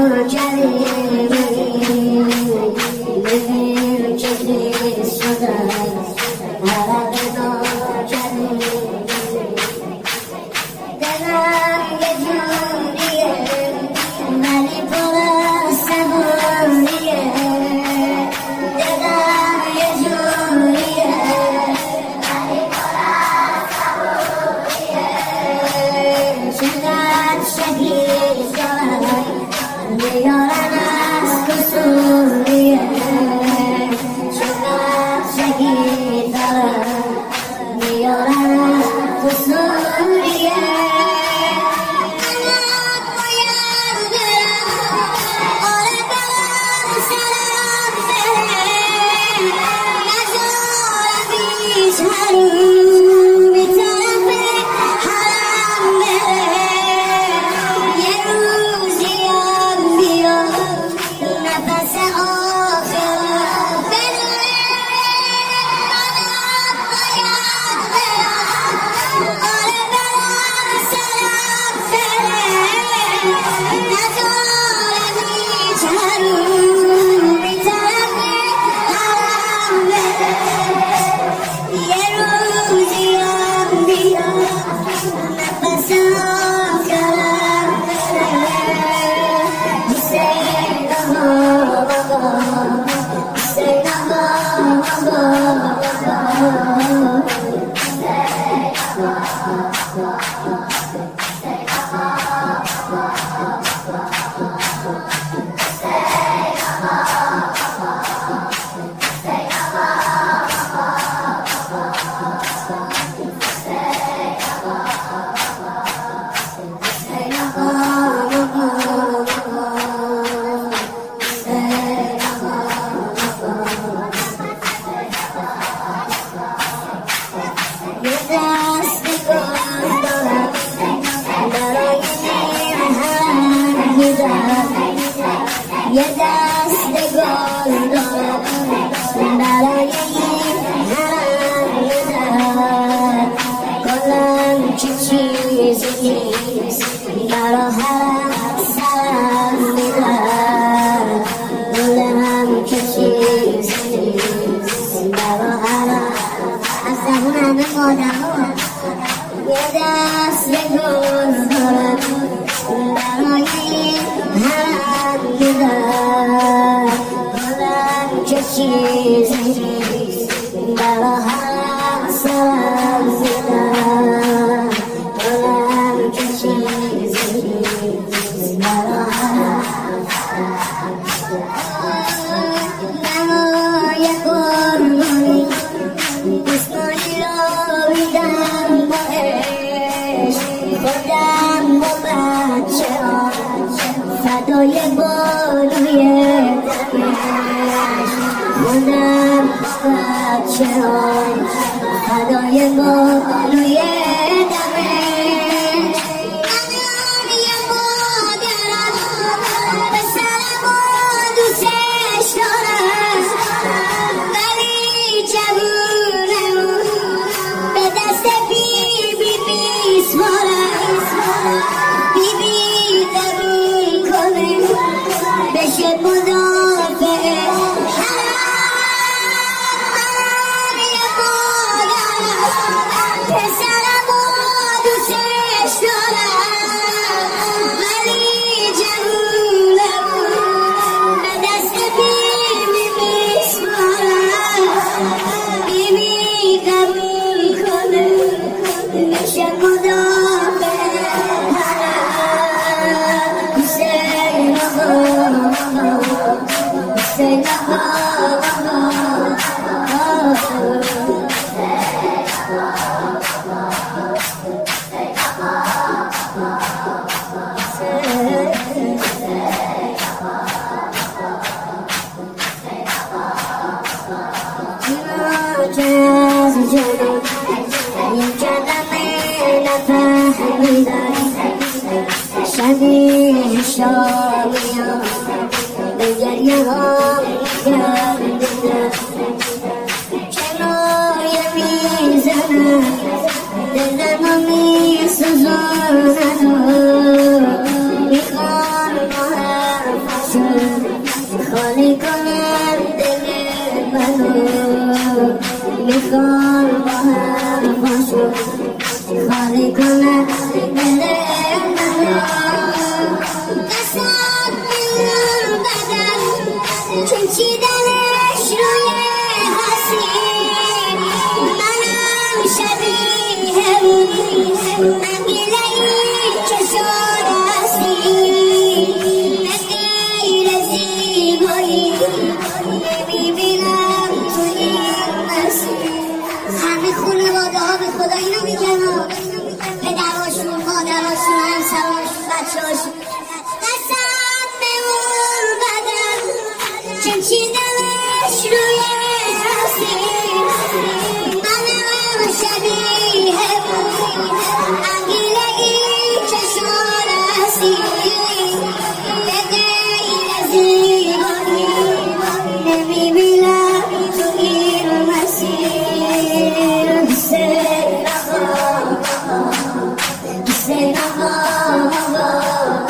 یه دست گل دارم برای این حرم میزد گلم که چیزی نیست برا حرم سرم میزد گلم که چیزی نیست برا حرم از زبون همه مادرم یه دست گل دارم برای این حرم میزد گلم که چیزی نیست برا حرم سرم میزد گلم که چیزی نیست برا حرم نمای قربانی اسمانی رو بیدم با عشق خودم با بچه ها فدای بالوی دمش خودم با بچه ها فدای بالوی دمش شبیه شامیم به گریه ها گردیدم کنایه میزنم دلم رو میسوزاند میخوام با هم کن با هم باشو خالی کنه دل منو دستات میون بدن چنچیدنش روی حسین منم شبیه اون نگیله ای که شد حسین به غیر زیبایی نمیبینم تو این مسیر همه خانواده ها به خدا اینو میگن پدراشون مادراشون همسراشون بچهاشون دستم به اون بدن چنچیدنش روی حسین منم شبیه اون انگیله ای که شد حسین به غیر زیبایی نمیبینم تو این مسیر حسین آقا حسین آقا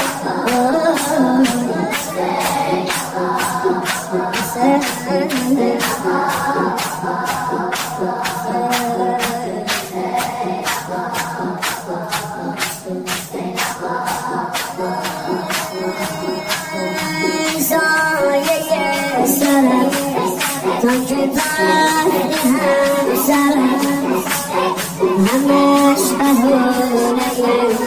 سایه سرم تا که پرده هم سرم همش بهونه